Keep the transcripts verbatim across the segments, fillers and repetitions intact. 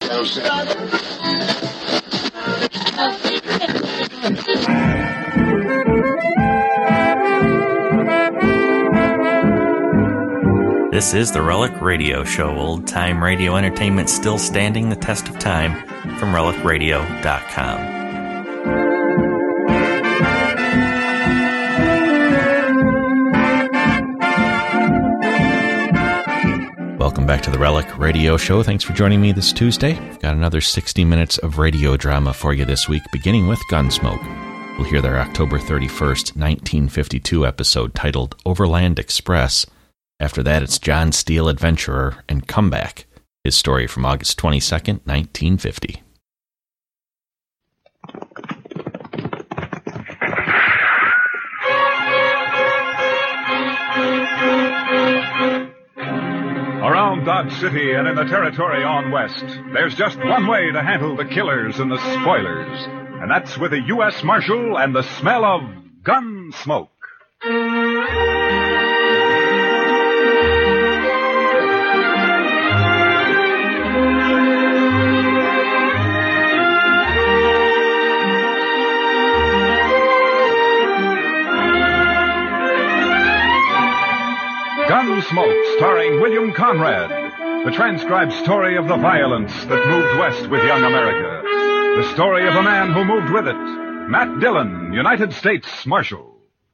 This is the Relic Radio Show, old-time radio entertainment still standing the test of time, from relic radio dot com. Welcome back to the Relic Radio Show. Thanks for joining me this Tuesday. We've got another sixty minutes of radio drama for you this week, beginning with Gunsmoke. We'll hear their October thirty-first, nineteen fifty-two episode titled Overland Express. After that, it's John Steele, Adventurer, and Comeback, his story from August twenty-second, nineteen fifty. Around Dodge City and in the territory on west, there's just one way to handle the killers and the spoilers, and that's with a U S Marshal and the smell of gun smoke. Gunsmoke, starring William Conrad, the transcribed story of the violence that moved west with young America. The story of a man who moved with it, Matt Dillon, United States Marshal.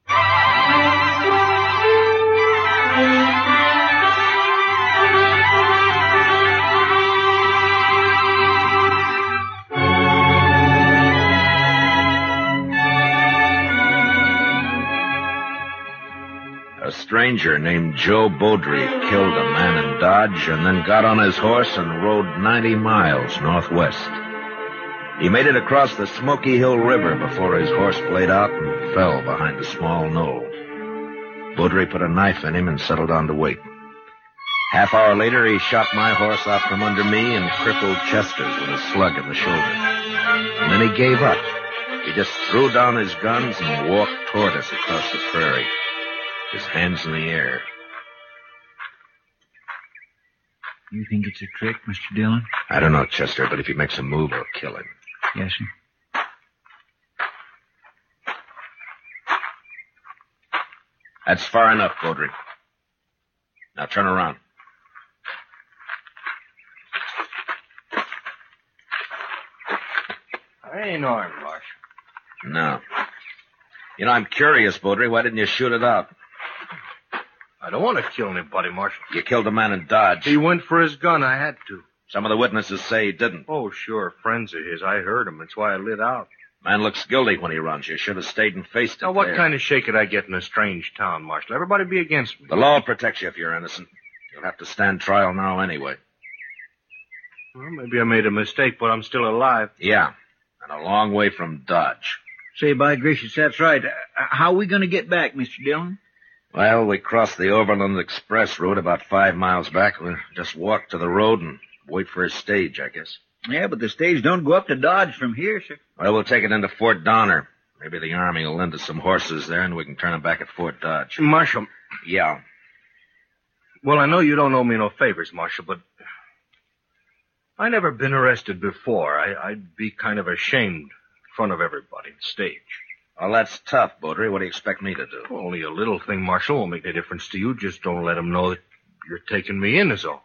A stranger named Joe Beaudry killed a man in Dodge and then got on his horse and rode ninety miles northwest. He made it across the Smoky Hill River before his horse played out and fell behind a small knoll. Beaudry put a knife in him and settled on to wait. Half hour later, he shot my horse out from under me and crippled Chester's with a slug in the shoulder. And then he gave up. He just threw down his guns and walked toward us across the prairie, his hands in the air. You think it's a trick, Mister Dillon? I don't know, Chester, but if he makes a move, I'll kill him. Yes, sir. That's far enough, Beaudry. Now turn around. I ain't armed, Marshal. No. You know, I'm curious, Beaudry. Why didn't you shoot it out? I don't want to kill anybody, Marshal. You killed a man in Dodge. He went for his gun. I had to. Some of the witnesses say he didn't. Oh, sure. Friends of his. I heard him. That's why I lit out. Man looks guilty when he runs. You should have stayed and faced it. Now, what there. kind of shake could I get in a strange town, Marshal? Everybody be against me. The law protects you if you're innocent. You'll have to stand trial now anyway. Well, maybe I made a mistake, but I'm still alive. Yeah, and a long way from Dodge. Say, by gracious, that's right. Uh, how are we going to get back, Mister Dillon? Well, we crossed the Overland Express route about five miles back. We'll just walk to the road and wait for his stage, I guess. Yeah, but the stage don't go up to Dodge from here, sir. Well, we'll take it into Fort Donner. Maybe the Army will lend us some horses there, and we can turn them back at Fort Dodge. Marshal. Yeah. Well, I know you don't owe me no favors, Marshal, but I never been arrested before. I, I'd be kind of ashamed in front of everybody on stage. Well, that's tough, Beaudry. What do you expect me to do? Well, only a little thing, Marshal. Won't make any difference to you. Just don't let them know that you're taking me in is all.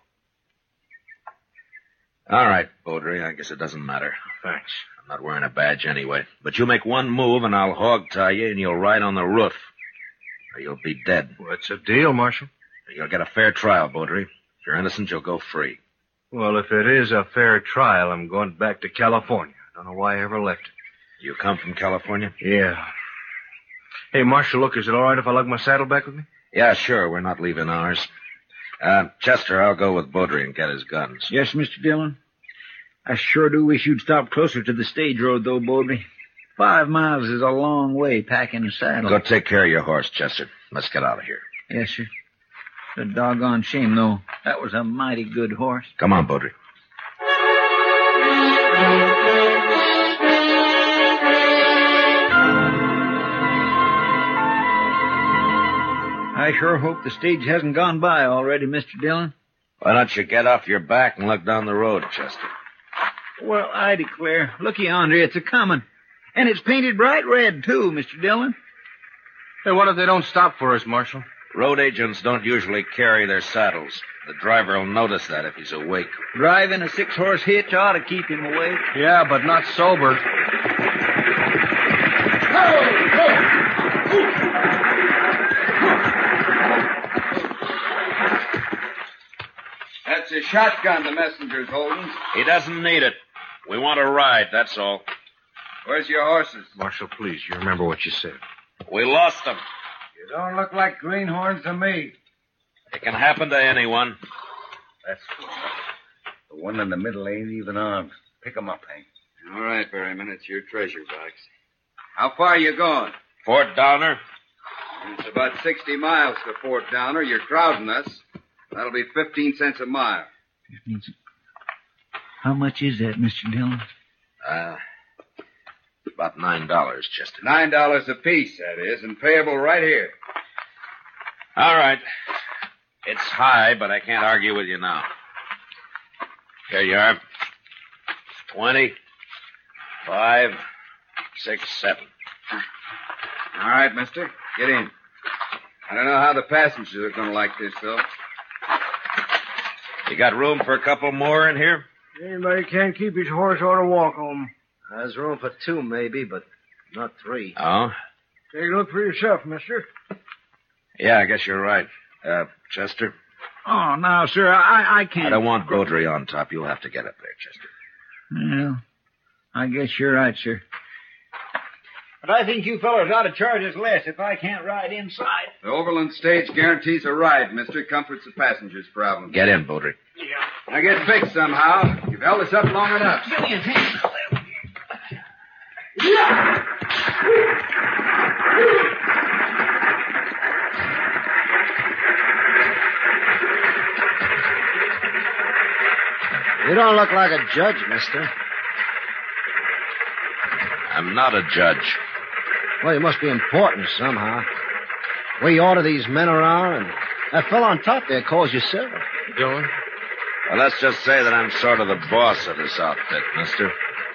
All right, Beaudry. I guess it doesn't matter. Thanks. I'm not wearing a badge anyway. But you make one move and I'll hog tie you and you'll ride on the roof. Or you'll be dead. Well, it's a deal, Marshal. You'll get a fair trial, Beaudry. If you're innocent, you'll go free. Well, if it is a fair trial, I'm going back to California. I don't know why I ever left it. You come from California? Yeah. Hey, Marshal, look, is it all right if I lug my saddle back with me? Yeah, sure. We're not leaving ours. Uh, Chester, I'll go with Beaudry and get his guns. Yes, Mister Dillon. I sure do wish you'd stop closer to the stage road, though, Beaudry. Five miles is a long way packing a saddle. Go take care of your horse, Chester. Let's get out of here. Yes, sir. It's a doggone shame, though. That was a mighty good horse. Come on, Beaudry. I sure hope the stage hasn't gone by already, Mister Dillon. Why don't you get off your back and look down the road, Chester? Well, I declare. Look yonder, it's a-comin'. And it's painted bright red, too, Mister Dillon. Hey, what if they don't stop for us, Marshal? Road agents don't usually carry their saddles. The driver will notice that if he's awake. Driving a six-horse hitch ought to keep him awake. Yeah, but not sober. That's a shotgun the messenger's holding. He doesn't need it. We want a ride, that's all. Where's your horses? Marshal, please, you remember what you said. We lost them. You don't look like greenhorns to me. It can happen to anyone. That's good. The one in the middle ain't even armed. Pick 'em up, Hank. All right, Berryman, it's your treasure box. How far are you going? Fort Downer. It's about sixty miles to Fort Downer. You're crowding us. That'll be fifteen cents a mile. Fifteen cents. How much is that, Mister Dillon? Uh, about nine dollars, Chester. Nine dollars apiece, that is, and payable right here. All right. It's high, but I can't argue with you now. Here you are. Twenty, five, six, seven. All right, mister. Get in. I don't know how the passengers are going to like this, though. You got room for a couple more in here? Anybody can't keep his horse ought to walk home. There's room for two, maybe, but not three. Oh? Take a look for yourself, mister. Yeah, I guess you're right. Uh, Chester? Oh, no, sir, I, I can't. I don't want Beaudry on top. You'll have to get up there, Chester. Well, I guess you're right, sir. But I think you fellas ought to charge us less if I can't ride inside. The Overland stage guarantees a ride, mister. Comforts the passengers' problem. Get in, Beaudry. Now get fixed somehow. You've held us up long enough. Give me a hand. You don't look like a judge, mister. I'm not a judge. Well, you must be important somehow. We order these men around, and that fellow on top there calls you sir. Doing? Well, let's just say that I'm sort of the boss of this outfit, mister.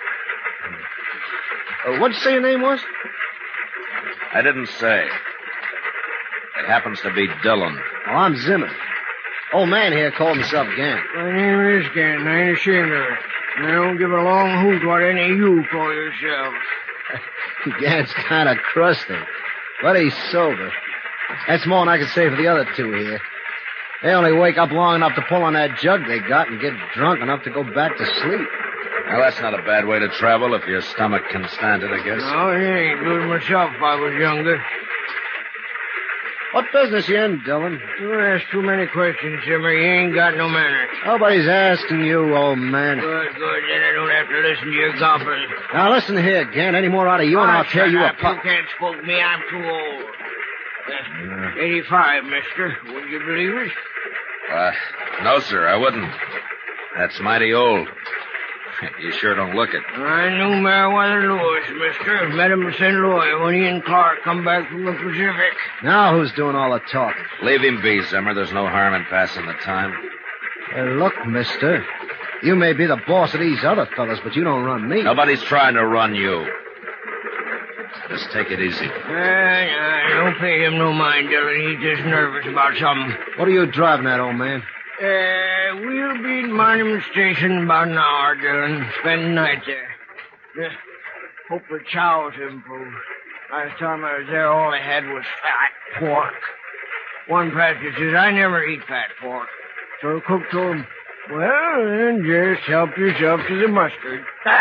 Uh, what'd you say your name was? I didn't say. It happens to be Dillon. Oh, I'm Zimmer. Old man here called himself Gant. My name is Gant. I ain't ashamed of it. And I don't give a long hoot what any of you call yourselves. Gant's kind of crusty, but he's sober. That's more than I can say for the other two here. They only wake up long enough to pull on that jug they got and get drunk enough to go back to sleep. Well, that's not a bad way to travel if your stomach can stand it, I guess. No, it ain't. Do it myself if I was younger. What business you in, Dillon? You ask too many questions, Zimmer. You ain't got no manners. Nobody's asking you, old man. Good, good. Then I don't have to listen to your gobbling. Now, listen here, Gant. Any more out of you, and I'll tear you apart. You can't spook me. I'm too old. Uh, eighty-five, mister. Would you believe it? Uh, no, sir, I wouldn't. That's mighty old. You sure don't look it. I knew Meriwether Lewis, mister. Met him in Saint Louis when he and Clark come back from the Pacific. Now who's doing all the talking? Leave him be, Zimmer. There's no harm in passing the time. Hey, look, mister. You may be the boss of these other fellas, but you don't run me. Nobody's trying to run you. Just take it easy. Uh, nah, don't pay him no mind, Dillon. He's just nervous about something. What are you driving at, old man? Uh, we'll be at Monument Station in about an hour, Dillon. Spend the night there. Uh, hope the chow's improved. Last time I was there, all I had was fat pork. One passenger says, I never eat fat pork. So the cook told him, well, then just help yourself to the mustard.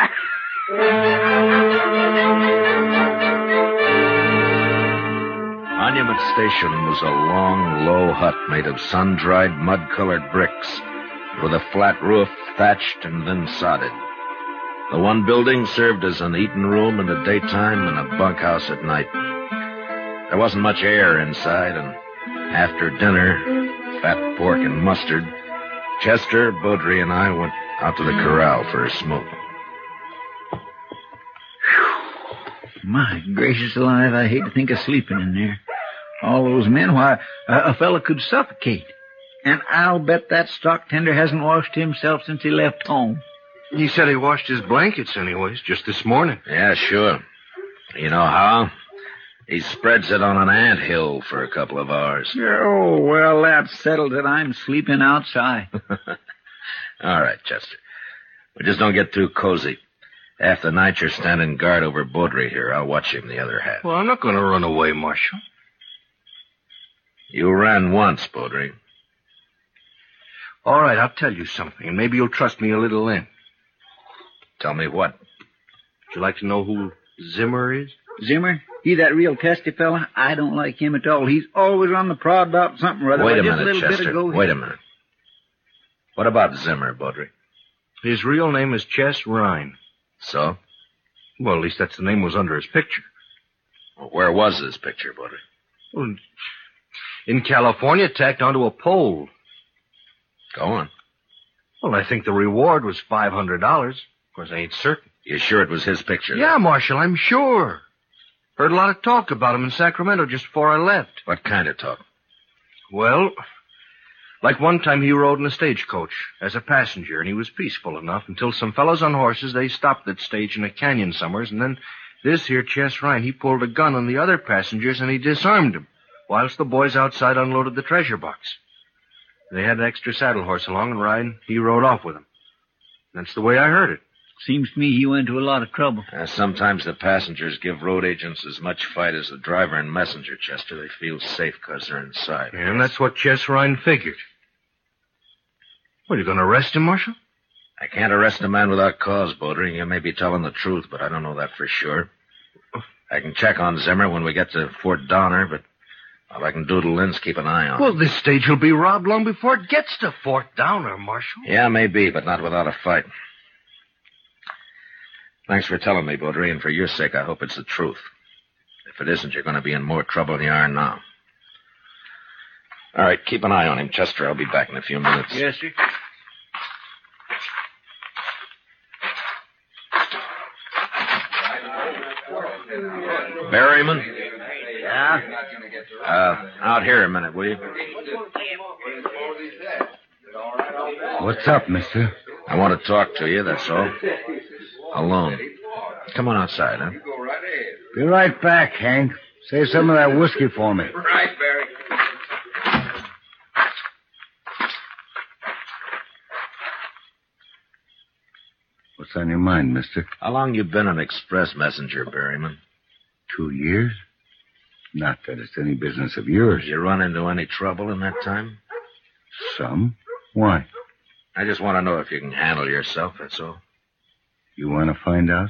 Monument Station was a long, low hut made of sun-dried, mud-colored bricks, with a flat roof thatched and then sodded. The one building served as an eating room in the daytime and a bunkhouse at night. There wasn't much air inside, and after dinner, fat pork and mustard, Chester, Beaudry, and I went out to the corral for a smoke. My gracious alive, I hate to think of sleeping in there. All those men, why, a, a fella could suffocate. And I'll bet that stock tender hasn't washed himself since he left home. He said he washed his blankets anyways, just this morning. Yeah, sure. You know how? He spreads it on an anthill for a couple of hours. Oh, well, that settles it. I'm sleeping outside. All right, Chester. We just don't get too cozy. Half the night you're standing guard over Baudry here. I'll watch him the other half. Well, I'm not going to run away, Marshal. You ran once, Baudry. All right, I'll tell you something, and maybe you'll trust me a little then. Tell me what? Would you like to know who Zimmer is? Zimmer? He that real testy fella? I don't like him at all. He's always on the prod about something or other. Wait a Just minute, a little Chester. Bit ago, Wait a minute. What about Zimmer, Baudry? His real name is Chess Rhine. So? Well, at least that's the name was under his picture. Well, where was his picture, Baudry? Well, in California, tacked onto a pole. Go on. Well, I think the reward was five hundred dollars. Of course, I ain't certain. You sure it was his picture? Yeah, then? Marshal, I'm sure. Heard a lot of talk about him in Sacramento just before I left. What kind of talk? Well, like one time he rode in a stagecoach as a passenger, and he was peaceful enough until some fellows on horses, they stopped that stage in a canyon somewheres, and then this here Chess Rhine, he pulled a gun on the other passengers, and he disarmed them, whilst the boys outside unloaded the treasure box. They had an extra saddle horse along, and Rhine, he rode off with them. That's the way I heard it. Seems to me he went to a lot of trouble. Uh, sometimes the passengers give road agents as much fight as the driver and messenger, Chester. They feel safe because they're inside. Yeah, and that's what Chess Rhine figured. What, are you going to arrest him, Marshal? I can't arrest a man without cause, Baudry. You may be telling the truth, but I don't know that for sure. I can check on Zimmer when we get to Fort Donner, but all I can doodle in's keep an eye on Well, him. this stage will be robbed long before it gets to Fort Donner, Marshal. Yeah, maybe, but not without a fight. Thanks for telling me, Baudry, and for your sake, I hope it's the truth. If it isn't, you're going to be in more trouble than you are now. All right, keep an eye on him, Chester. I'll be back in a few minutes. Yes, sir. Berryman? Yeah? Uh, out here a minute, will you? What's up, mister? I want to talk to you, that's all. Alone. Come on outside, huh? Be right back, Hank. Save some of that whiskey for me. Right, Barry. What's on your mind, mister? How long you been an express messenger, Berryman? Two years? Not that it's any business of yours. Did you run into any trouble in that time? Some? Why? I just want to know if you can handle yourself, that's all. You want to find out?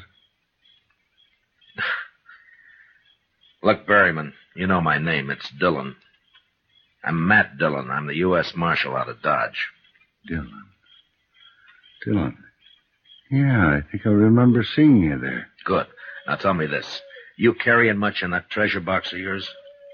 Look, Berryman, you know my name. It's Dillon. I'm Matt Dillon. I'm the U S Marshal out of Dodge. Dillon. Dillon. Yeah, I think I remember seeing you there. Good. Now tell me this. You carrying much in that treasure box of yours?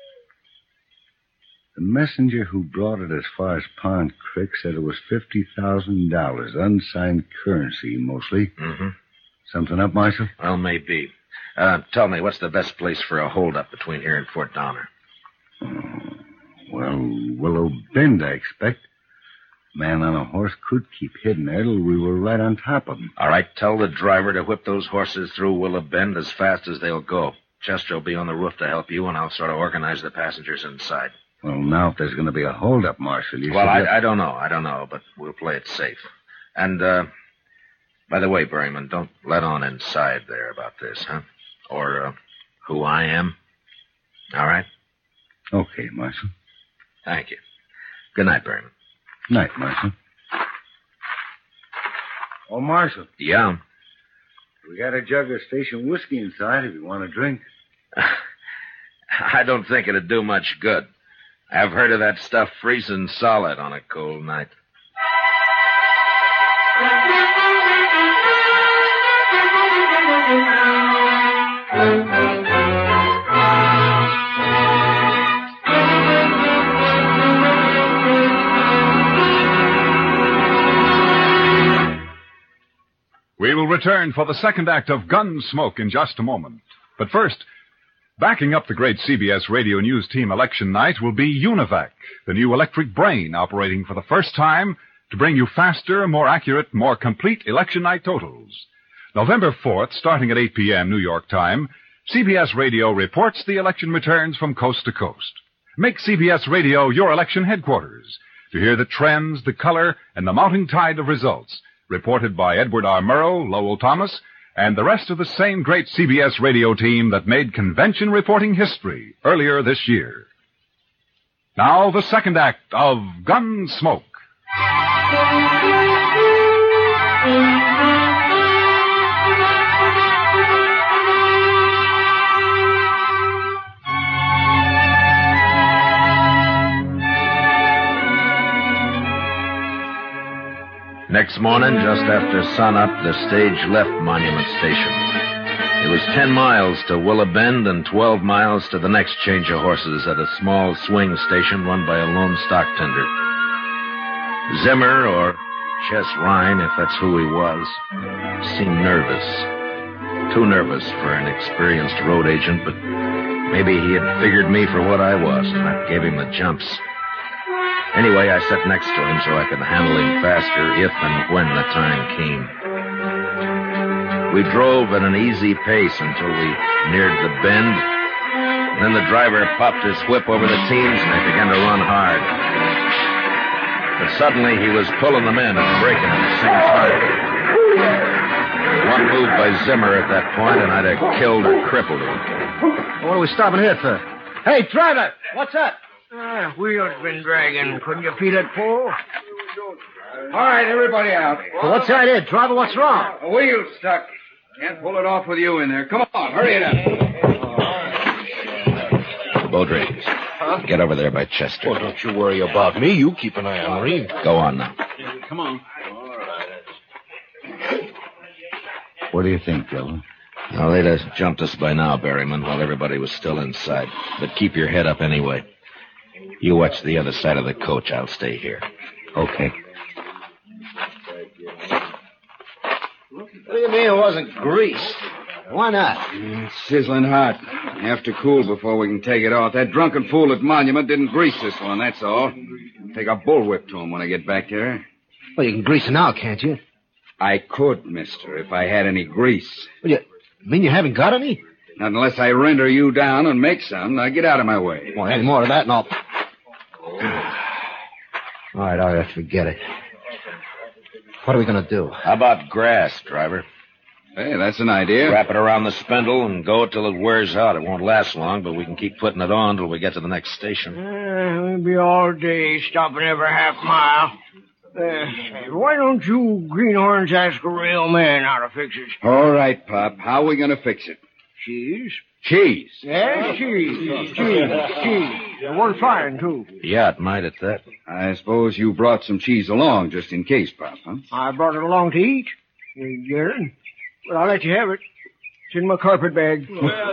The messenger who brought it as far as Pond Creek said it was fifty thousand dollars, unsigned currency, mostly. Mm-hmm. Something up, Marshal? Well, maybe. Uh, tell me, what's the best place for a holdup between here and Fort Donner? Oh, well, Willow Bend, I expect. Man on a horse could keep hidden there till we were right on top of him. All right, tell the driver to whip those horses through Willow Bend as fast as they'll go. Chester will be on the roof to help you, and I'll sort of organize the passengers inside. Well, now, if there's going to be a holdup, Marshal, you Well, should... I, I don't know. I don't know, but we'll play it safe. And, uh, by the way, Berryman, don't let on inside there about this, huh? Or, uh, who I am. All right? Okay, Marshal. Thank you. Good night, Berryman. Night, Marshal. Oh, Marshal. Yeah? We got a jug of station whiskey inside if you want a drink. I don't think it'd do much good. I've heard of that stuff freezing solid on a cold night. We will return for the second act of Gunsmoke in just a moment. But first, backing up the great C B S Radio News Team election night will be Univac, the new electric brain operating for the first time to bring you faster, more accurate, more complete election night totals. November fourth, starting at eight p.m. New York time, C B S Radio reports the election returns from coast to coast. Make C B S Radio your election headquarters to hear the trends, the color, and the mounting tide of results reported by Edward R. Murrow, Lowell Thomas, and the rest of the same great C B S Radio team that made convention reporting history earlier this year. Now, the second act of Gunsmoke. Next morning, just after sunup, the stage left Monument Station. It was ten miles to Willow Bend and twelve miles to the next change of horses at a small swing station run by a lone stock tender. Zimmer, or Chess Rhine, if that's who he was, seemed nervous. Too nervous for an experienced road agent, but maybe he had figured me for what I was, and that gave him the jumps. Anyway, I sat next to him so I could handle him faster if and when the time came. We drove at an easy pace until we neared the bend. Then the driver popped his whip over the teams and they began to run hard. But suddenly he was pulling them in and braking at the same time. One move by Zimmer at that point and I'd have killed or crippled him. What are we stopping here for? Hey, driver, what's up? Ah, wheels been dragging. Couldn't you feel it pull? All right, everybody out. Well, what's the idea, driver? What's wrong? The wheel's stuck. Can't pull it off with you in there. Come on, hurry it up. Beaudry, huh? Get over there by Chester. Oh, don't you worry about me. You keep an eye on Reed. Go on now. Come on. What do you think, Dillon? Well, they'd have jumped us by now, Berryman, while everybody was still inside. But keep your head up anyway. You watch the other side of the coach. I'll stay here. Okay. What do you mean it wasn't greased? Why not? It's sizzling hot. Have to cool before we can take it off. That drunken fool at Monument didn't grease this one, that's all. Take a bullwhip to him when I get back there. Well, you can grease it now, can't you? I could, mister, if I had any grease. Well, you mean you haven't got any? Not unless I render you down and make some. Now get out of my way. Well, any more of that and I'll... All right, all right, forget it. What are we going to do? How about grass, driver? Hey, that's an idea. Wrap it around the spindle and go till it wears out. It won't last long, but we can keep putting it on till we get to the next station. Uh, we'll be all day stopping every half mile. Uh, why don't you greenhorns ask a real man how to fix it? All right, Pop. How are we going to fix it? Cheese? Cheese? Yes, cheese. Cheese. Cheese. It was fine, too. Yeah, it might at that. I suppose you brought some cheese along just in case, Pop, huh? I brought it along to eat. You get it? But I'll let you have it. It's in my carpet bag.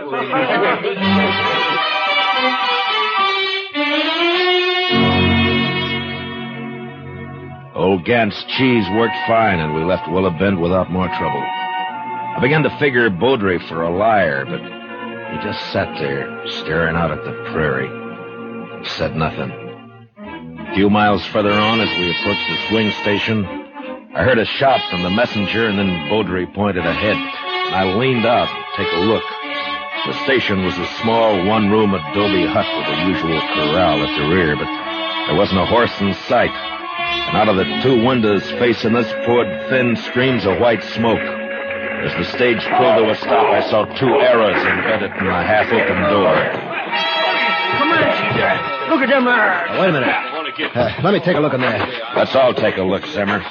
Old Gant's cheese worked fine, and we left Willow Bend without more trouble. I began to figure Beaudry for a liar, but he just sat there, staring out at the prairie, and said nothing. A few miles further on, as we approached the swing station, I heard a shout from the messenger, and then Beaudry pointed ahead. And I leaned out to take a look. The station was a small, one-room adobe hut with the usual corral at the rear, but there wasn't a horse in sight. And out of the two windows facing us poured thin streams of white smoke. As the stage pulled to a stop, I saw two arrows embedded in the half-open door. Come on, look at them arrows. Uh, wait a minute. Uh, let me take a look in there. Let's all take a look, Zimmer.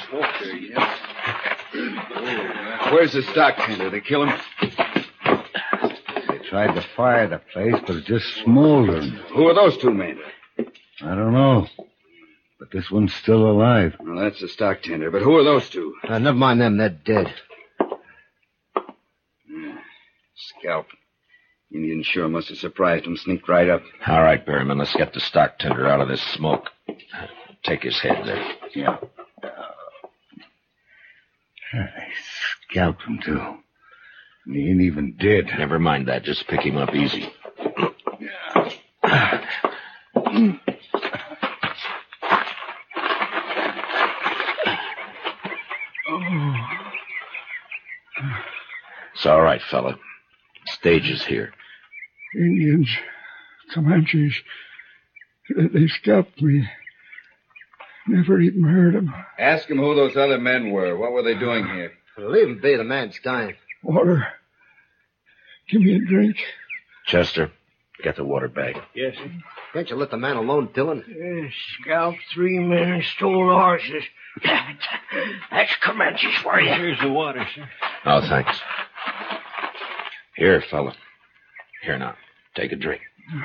Where's the stock tender? They kill him? They tried to fire the place, but it just smoldered. Who are those two men? I don't know. But this one's still alive. Well, that's the stock tender. But who are those two? Uh, never mind them. They're dead. Scalp. Indian sure must have surprised him. Sneaked right up. All right, Berryman, let's get the stock tender out of this smoke. Take his head there. Yeah. They scalped him, too. And he ain't even dead. Never mind that. Just pick him up easy. It's all right, fella. Stage is here. Indians, Comanches, they scalped me. Never even heard them. Ask him who those other men were. What were they doing here? Leave him be. The man's dying. Water. Give me a drink. Chester, get the water bag. Yes, sir. Can't you let the man alone, Dillon? Uh, scalped three men and stole the horses. That's Comanches for you. Here's the water, sir. Oh, thanks. Here, fella. Here now. Take a drink.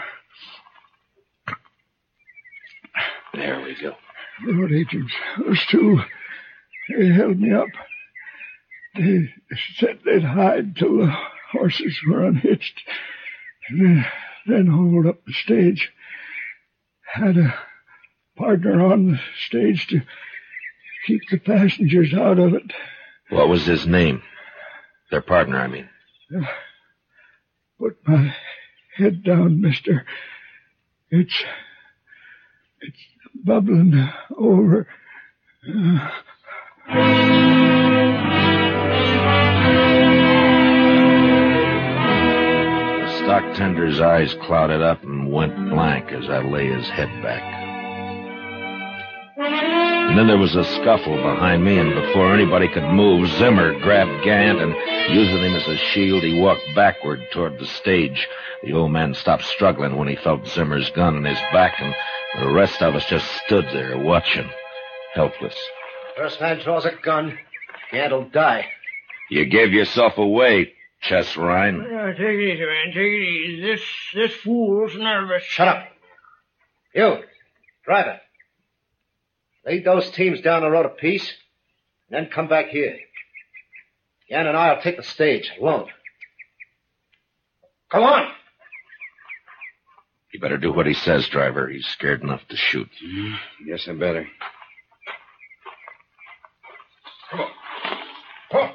There we go. Road agents, those two, they held me up. They said they'd hide till the horses were unhitched, and then, then hold up the stage. Had a partner on the stage to keep the passengers out of it. What was his name? Their partner, I mean. Uh, put my head down, mister. It's... It's bubbling over. Uh... The stock tender's eyes clouded up and went blank as I lay his head back. And then there was a scuffle behind me, and before anybody could move, Zimmer grabbed Gant, and using him as a shield, he walked backward toward the stage. The old man stopped struggling when he felt Zimmer's gun in his back, and the rest of us just stood there watching, helpless. First man draws a gun, Gant'll die. You gave yourself away, Chess Ryan. Uh, take it easy, man. Take it easy. This, this fool's nervous. Shut up. You, driver. Lead those teams down the road a piece, and then come back here. Yan and I'll take the stage alone. Come on. You better do what he says, driver. He's scared enough to shoot. Mm, yes, I better. Come on. Come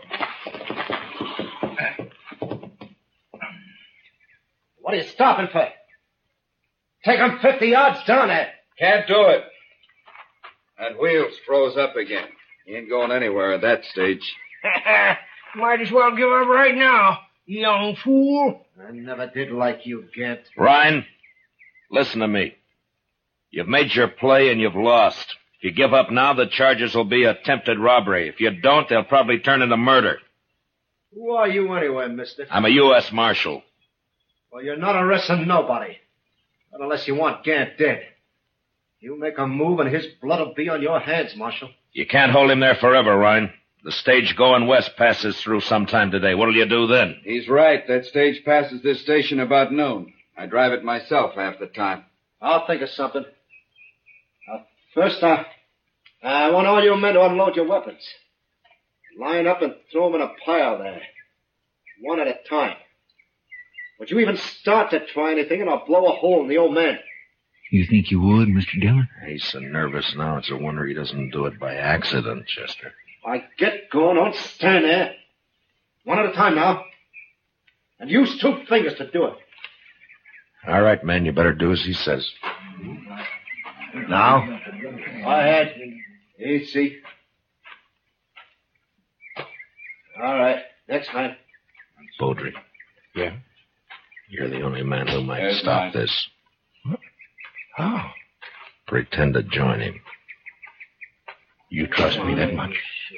on. What are you stopping for? Take him fifty yards down there. Can't do it. That wheel's froze up again. He ain't going anywhere at that stage. Might as well give up right now, you young fool. I never did like you, Gant. Ryan, listen to me. You've made your play and you've lost. If you give up now, the charges will be attempted robbery. If you don't, they'll probably turn into murder. Who are you anyway, mister? I'm a U S Marshal. Well, you're not arresting nobody. Not unless you want Gant dead. You make a move and his blood will be on your hands, Marshal. You can't hold him there forever, Ryan. The stage going west passes through sometime today. What'll you do then? He's right. That stage passes this station about noon. I drive it myself half the time. I'll think of something. Uh, first, uh, I want all you men to unload your weapons. Line up and throw them in a pile there. One at a time. Would you even start to try anything, and I'll blow a hole in the old man. You think you would, Mister Dillon? He's so nervous now, it's a wonder he doesn't do it by accident, Chester. I get going, don't stand there. One at a time now. And use two fingers to do it. All right, man, you better do as he says. Now? Go ahead. Easy. All right. Next man. Beaudry. Yeah? You're the only man who might There's stop mine. this. How? Pretend to join him. You trust me that much?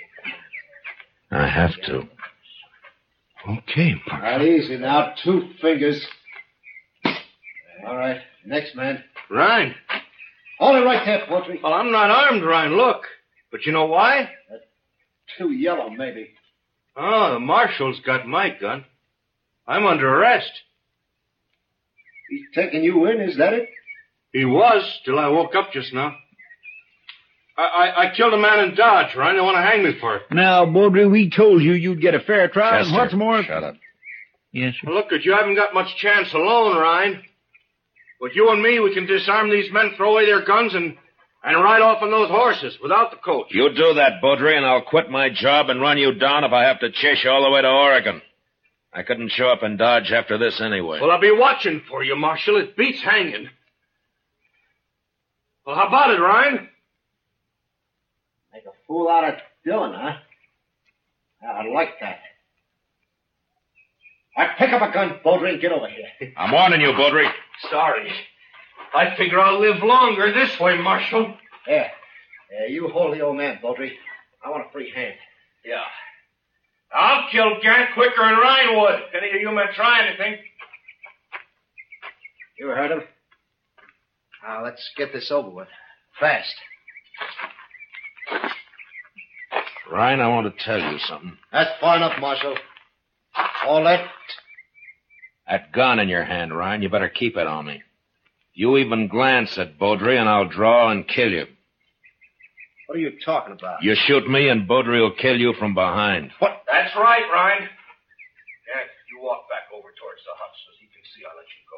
I have to. Okay, All right, easy now. Two fingers. All right. Next man. Ryan. Hold it right there, Poultry. Well, I'm not armed, Ryan. Look. But you know why? Too yellow, maybe. Oh, the marshal's got my gun. I'm under arrest. He's taking you in, is that it? He was, till I woke up just now. I, I, I killed a man in Dodge, Ryan. They want to hang me for it. Now, Beaudry, we told you you'd get a fair trial, Chester, and what's more... shut up. Yes, sir. Well, look, at you haven't got much chance alone, Ryan. But you and me, we can disarm these men, throw away their guns, and, and ride off on those horses without the coach. You do that, Beaudry, and I'll quit my job and run you down if I have to chase you all the way to Oregon. I couldn't show up in Dodge after this anyway. Well, I'll be watching for you, Marshal. It beats hanging. Well, how about it, Ryan? Make a fool out of Dillon, huh? I like that. All right, pick up a gun, Baudry, and get over here. I'm warning you, Baudry. Sorry. I figure I'll live longer this way, Marshal. There. Yeah, you hold the old man, Baudry. I want a free hand. Yeah. I'll kill Gant quicker than Ryan would. If any of you men try anything. You heard him? Now, let's get this over with. Fast. Ryan, I want to tell you something. That's far enough, Marshal. All that... That gun in your hand, Ryan, you better keep it on me. You even glance at Baudry and I'll draw and kill you. What are you talking about? You shoot me and Baudry will kill you from behind. What? That's right, Ryan. Gant, you walk back over towards the hut so he can see I'll let you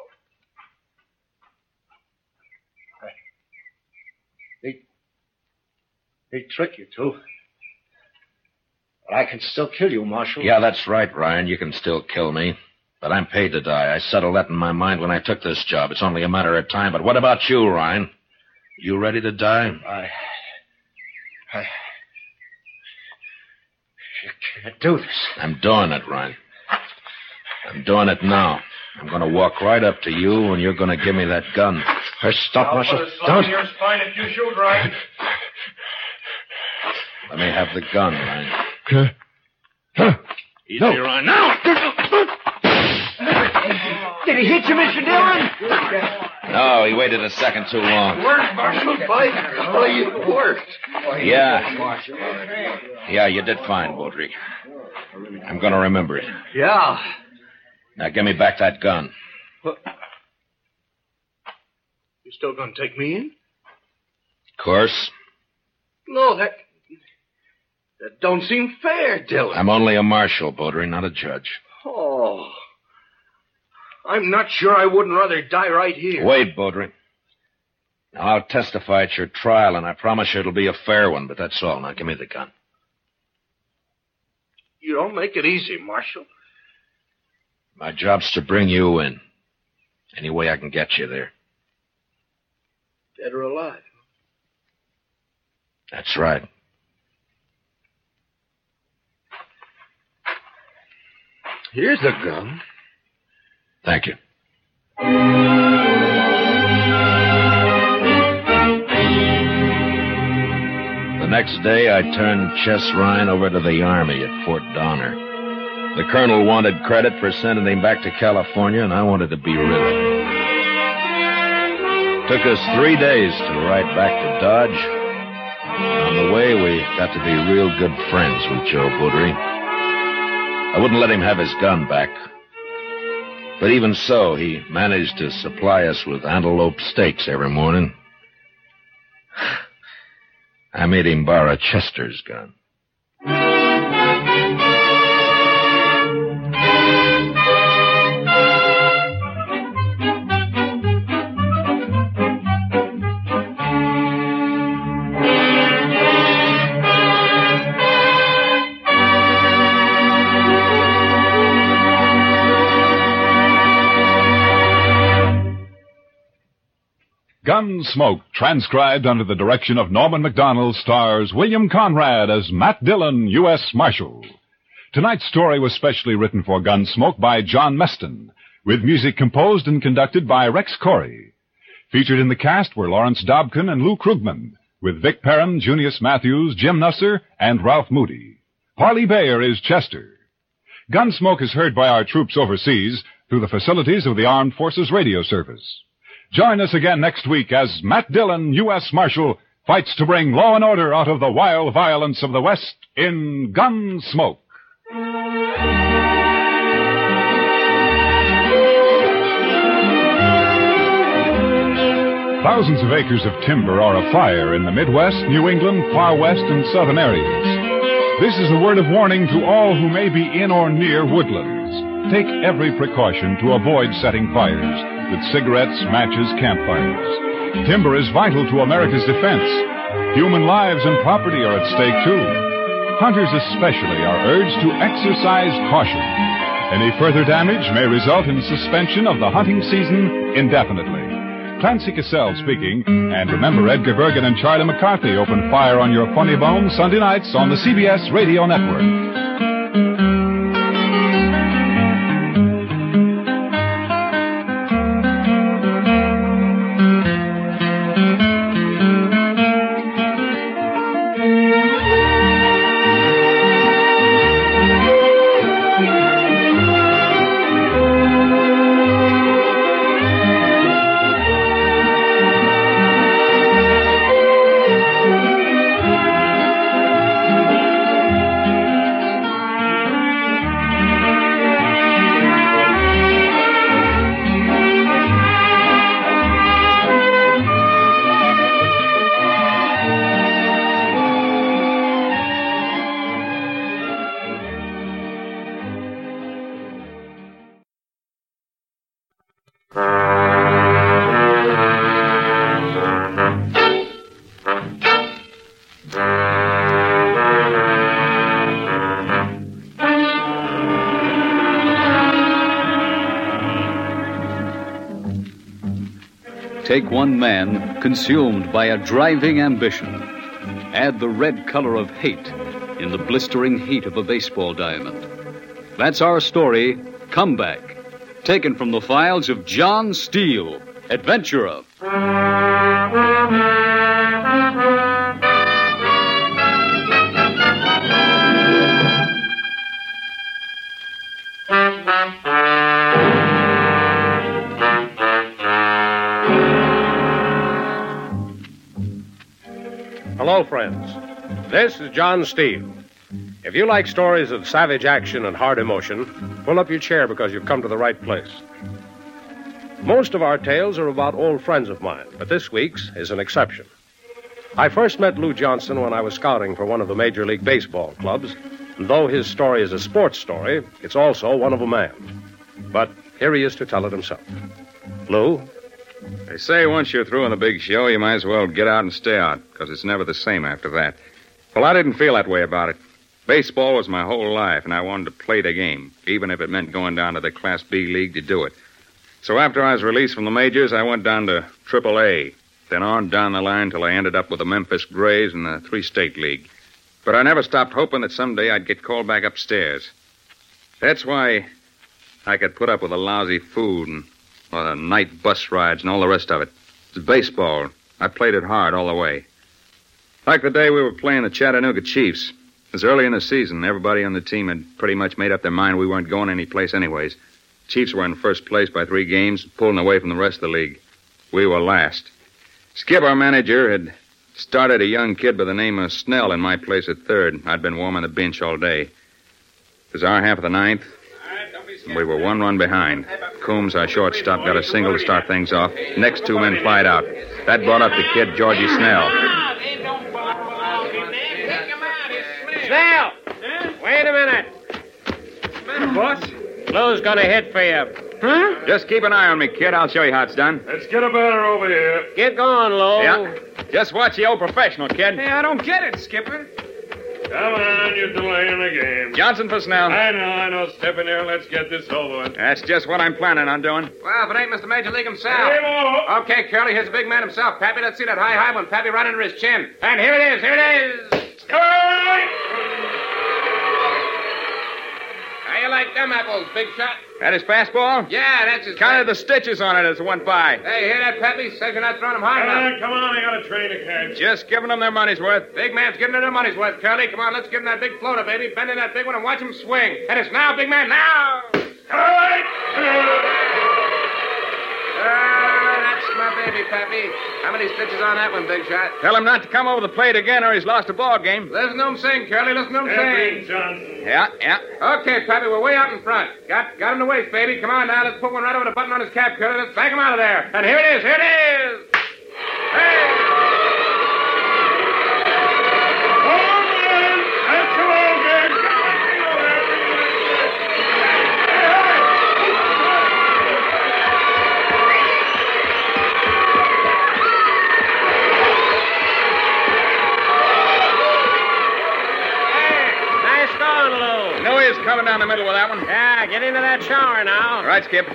go. He'd trick you, too. But I can still kill you, Marshal. Yeah, that's right, Ryan. You can still kill me. But I'm paid to die. I settled that in my mind when I took this job. It's only a matter of time. But what about you, Ryan? You ready to die? I... I... You can't do this. I'm doing it, Ryan. I'm doing it now. I'm going to walk right up to you, and you're going to give me that gun. Hey, stop, I'll Marshal. put a slug Don't. in your spine if you shoot, Ryan. Let me have the gun, Ryan. Huh? Huh? Easy, No. Ryan. Now! Did he hit you, Mister Dillon? No, he waited a second too long. Worked, Marshal. By oh, you worked. Yeah. Yeah, you did fine, Baudry. I'm going to remember it. Yeah. Now, give me back that gun. You still going to take me in? Of course. No, that... That don't seem fair, Dillon. I'm only a marshal, Baudry, not a judge. Oh... I'm not sure I wouldn't rather die right here. Wait, Baudry. Now, I'll testify at your trial, and I promise you it'll be a fair one, but that's all. Now, give me the gun. You don't make it easy, Marshal. My job's to bring you in. Any way I can get you there. Dead or alive? That's right. Here's the gun. Thank you. The next day, I turned Chess Ryan over to the Army at Fort Donner. The colonel wanted credit for sending him back to California, and I wanted to be rid of him. Took us three days to ride back to Dodge. On the way, we got to be real good friends with Joe Baudry. I wouldn't let him have his gun back. But even so, he managed to supply us with antelope steaks every morning. I made him borrow Chester's gun. Gunsmoke, transcribed under the direction of Norman Macdonald, stars William Conrad as Matt Dillon, U S Marshal. Tonight's story was specially written for Gunsmoke by John Meston, with music composed and conducted by Rex Corey. Featured in the cast were Lawrence Dobkin and Lou Krugman, with Vic Perrin, Junius Matthews, Jim Nusser, and Ralph Moody. Harley Bayer is Chester. Gunsmoke is heard by our troops overseas through the facilities of the Armed Forces Radio Service. Join us again next week as Matt Dillon, U S Marshal, fights to bring law and order out of the wild violence of the West in Gunsmoke. Thousands of acres of timber are afire in the Midwest, New England, Far West, and Southern areas. This is a word of warning to all who may be in or near woodlands. Take every precaution to avoid setting fires with cigarettes, matches, campfires. Timber is vital to America's defense. Human lives and property are at stake, too. Hunters especially are urged to exercise caution. Any further damage may result in suspension of the hunting season indefinitely. Clancy Cassell speaking, and remember Edgar Bergen and Charlie McCarthy open fire on your funny bone Sunday nights on the C B S Radio Network. Take one man consumed by a driving ambition. Add the red color of hate in the blistering heat of a baseball diamond. That's our story, Comeback, taken from the files of John Steele, adventurer. Hello, friends. This is John Steele. If you like stories of savage action and hard emotion, pull up your chair because you've come to the right place. Most of our tales are about old friends of mine, but this week's is an exception. I first met Lou Johnson when I was scouting for one of the Major League Baseball clubs, and though his story is a sports story, it's also one of a man. But here he is to tell it himself. Lou? They say once you're through in the big show, you might as well get out and stay out, because it's never the same after that. Well, I didn't feel that way about it. Baseball was my whole life, and I wanted to play the game, even if it meant going down to the Class B League to do it. So after I was released from the majors, I went down to Triple A, then on down the line till I ended up with the Memphis Grays in the Three-State League. But I never stopped hoping that someday I'd get called back upstairs. That's why I could put up with the lousy food and well, the night bus rides and all the rest of it. It's baseball. I played it hard all the way. Like the day we were playing the Chattanooga Chiefs. It was early in the season. Everybody on the team had pretty much made up their mind we weren't going anyplace anyways. Chiefs were in first place by three games, pulling away from the rest of the league. We were last. Skip, our manager, had started a young kid by the name of Snell in my place at third. I'd been warming the bench all day. It was our half of the ninth. We were one run behind. Coombs, our shortstop, got a single to start things off. Next two men flied out. That brought up the kid, Georgie Snell. Snell! Wait a minute. Boss? Lou's gonna hit for you. Huh? Just keep an eye on me, kid. I'll show you how it's done. Let's get a batter over here. Get going, Lou. Yeah. Just watch the old professional, kid. Hey, I don't get it, Skipper. Come on, you're delaying the game. Johnson for Snell. I know, I know. Step in here and let's get this over with. That's just what I'm planning on doing. Well, if it ain't Mister Major League himself. Hey, Mo. Okay, Curly, here's the big man himself. Pappy, let's see that high high one. Pappy right under his chin. And here it is, here it is. Hey! How you like them apples, big shot? That his fastball? Yeah, that's his... Counted the stitches on it as it went by. Hey, hear that, Pappy? Says you're not throwing them high Come enough. on, come on. I got a train to catch. Just giving them their money's worth. Big man's giving them their money's worth, Curly. Come on, let's give him that big floater, baby. Bend in that big one and watch him swing. And it's now, big man, now! Hey! Ah, that's my baby, Pappy. How many stitches on that one, big shot? Tell him not to come over the plate again or he's lost a ball game. Listen to him sing, Curly. Listen to him sing. Johnson. Yeah, yeah. Okay, Pappy, we're way out in front. Got got him to waist, baby. Come on now, let's put one right over the button on his cap, Curly. Let's back him out of there. And here it is, here it is. Hey! Coming down the middle with that one. Yeah, get into that shower now. All right, Skip.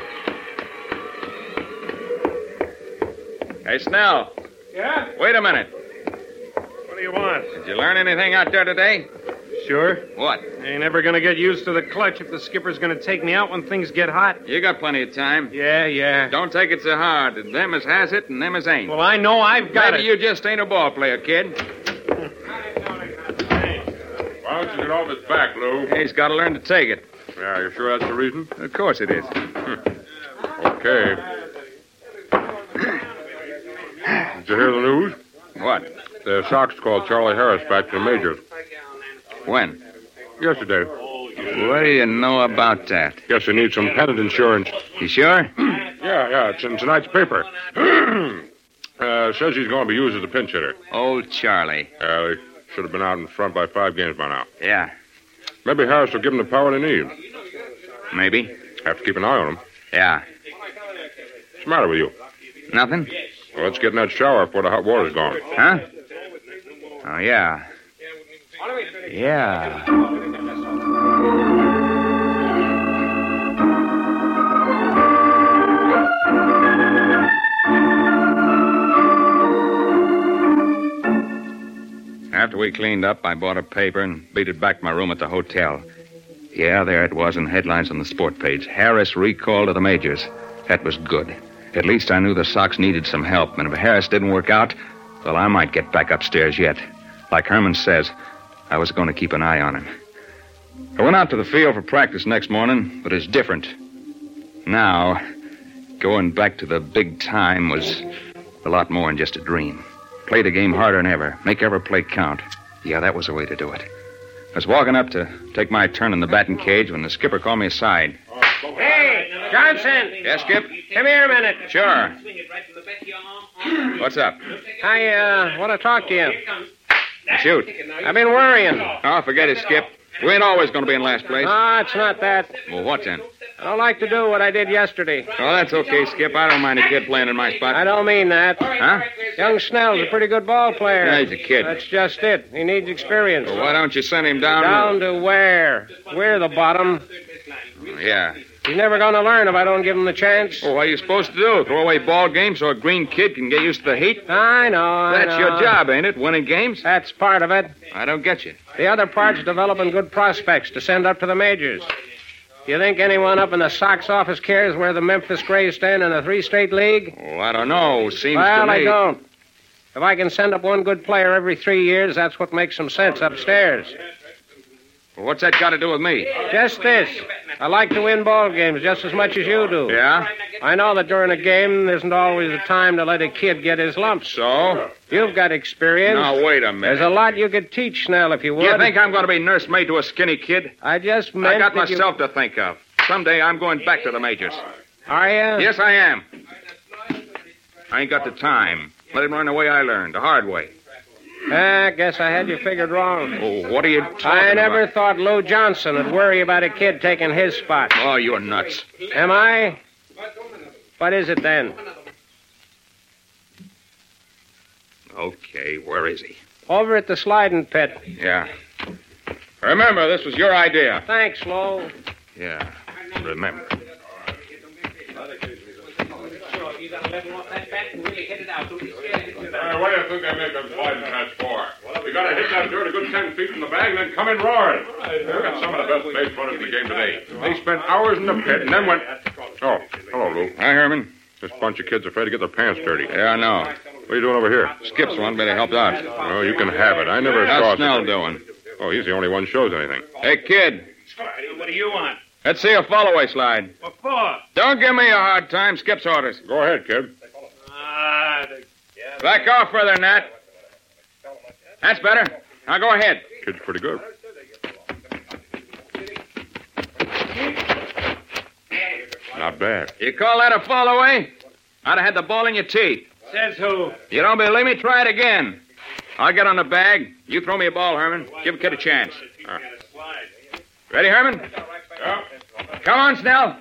Hey, Snell. Yeah? Wait a minute. What do you want? Did you learn anything out there today? Sure. What? I ain't never gonna get used to the clutch if the skipper's gonna take me out when things get hot. You got plenty of time. Yeah, yeah. Don't take it so hard. Them as has it and them as ain't. Well, I know I've got Maybe it. you just ain't a ball player, kid. Why don't you get off his back, Lou? He's got to learn to take it. Yeah, you sure that's the reason? Of course it is. Okay. Did you hear the news? What? The Sox called Charlie Harris back to the majors. When? Yesterday. What do you know about that? Guess you need some pennant insurance. You sure? Yeah, yeah, it's in tonight's paper. uh, says he's going to be used as a pinch hitter. Old Charlie. Uh, they should have been out in front by five games by now. Yeah. Maybe Harris will give him the power they need. Maybe. Have to keep an eye on him. Yeah. What's the matter with you? Nothing? Well, let's get in that shower before the hot water's gone. Huh? Oh, yeah. Yeah. we cleaned up, I bought a paper and beat it back to my room at the hotel. Yeah, there it was in headlines on the sport page. Harris recalled to the majors. That was good. At least I knew the Sox needed some help, and if Harris didn't work out, well, I might get back upstairs yet. Like Herman says, I was going to keep an eye on him. I went out to the field for practice next morning, but it's different. Now, going back to the big time was a lot more than just a dream. Play the game harder than ever. Make every play count. Yeah, that was the way to do it. I was walking up to take my turn in the batting cage when the skipper called me aside. Hey, Johnson! Yes, Skip? Come here a minute. Sure. What's up? I, uh, want to talk to you. Shoot. I've been worrying. Oh, forget it, Skip. We ain't always going to be in last place. No, it's not that. Well, what then? I don't like to do what I did yesterday. Oh, that's okay, Skip. I don't mind a kid playing in my spot. I don't mean that. Huh? Young Snell's a pretty good ball player. Yeah, he's a kid. That's just it. He needs experience. Well, why don't you send him down? Down to where? We're the bottom. Yeah. He's never going to learn if I don't give him the chance. Well, what are you supposed to do? Throw away ball games so a green kid can get used to the heat? I know, I That's know. your job, ain't it? Winning games? That's part of it. I don't get you. The other part's developing good prospects to send up to the majors. Do you think anyone up in the Sox office cares where the Memphis Grays stand in the three-state league? Well, I don't know. Seems well, to me... I don't. If I can send up one good player every three years, that's what makes some sense upstairs. Well, what's that got to do with me? Just this. I like to win ball games just as much as you do. Yeah? I know that during a game, there isn't always a time to let a kid get his lumps. So? You've got experience. Now, wait a minute. There's a lot you could teach Snell if you would. You think I'm going to be nursemaid to a skinny kid? I just meant I got that myself you... to think of. Someday I'm going back to the majors. Are you? Yes, I am. I ain't got the time. Let him learn the way I learned, the hard way. I guess I had you figured wrong. Oh, what are you talking I never about? thought Lou Johnson would worry about a kid taking his spot. Oh, you're nuts. Am I? What is it then? Okay, where is he? Over at the sliding pit. Yeah. Remember, this was your idea. Thanks, Lou. Yeah, remember. Uh, what do you think they make them sliding patch for? You gotta hit that dirt a good ten feet from the bag and then come in roaring. We've got some of the best base runners in the game today. They spent hours in the pit and then went... Oh, hello, Lou. Hi, Herman. This bunch of kids are afraid to get their pants dirty. Yeah, I know. What are you doing over here? Skip's one, better help out. Oh, you can have it. I never saw... How's Snell doing? Oh, he's the only one who shows anything. Hey, kid. What do you want? Let's see a follow-away slide. What for? Don't give me a hard time. Skip's orders. Go ahead, kid. Ah, the... Back off further than that. That's better. Now go ahead. Kid's pretty good. Not bad. You call that a follow-away? I'd have had the ball in your teeth. Says who? You don't believe me? Try it again. I'll get on the bag. You throw me a ball, Herman. Give a kid a chance. Uh. Ready, Herman? Yeah. Come on, Snell.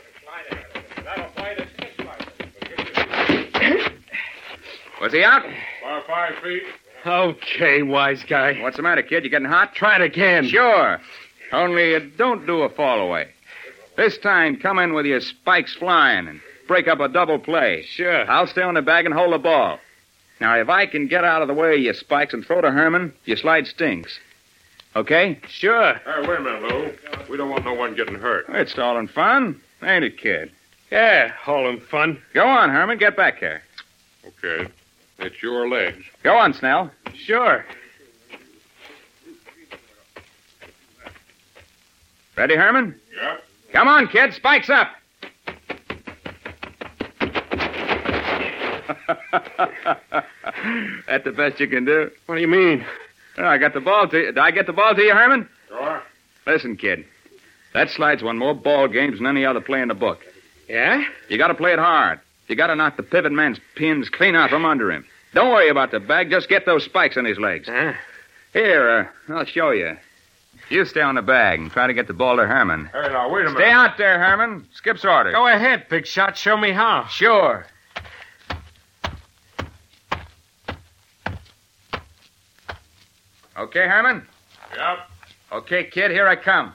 Was he out? By five feet. Okay, wise guy. What's the matter, kid? You getting hot? Try it again. Sure. Only uh, don't do a fall-away. This time, come in with your spikes flying and break up a double play. Sure. I'll stay on the bag and hold the ball. Now, if I can get out of the way of your spikes and throw to Herman, your slide stings. Okay? Sure. Hey, wait a minute, Lou. We don't want no one getting hurt. It's all in fun, ain't it, kid? Yeah, all in fun. Go on, Herman. Get back here. Okay. It's your legs. Go on, Snell. Sure. Ready, Herman? Yeah. Come on, kid. Spikes up. That's the best you can do. What do you mean? Oh, I got the ball to you. Did I get the ball to you, Herman? Sure. Listen, kid. That slide's won more ball games than any other play in the book. Yeah? You got to play it hard. You got to knock the pivot man's pins clean out from under him. Don't worry about the bag. Just get those spikes in his legs. Huh? Here, uh, I'll show you. You stay on the bag and try to get the ball to Herman. Hey, now, wait a minute. Stay out there, Herman. Skip's orders. Go ahead, big shot. Show me how. Sure. Okay, Herman? Yep. Okay, kid, here I come.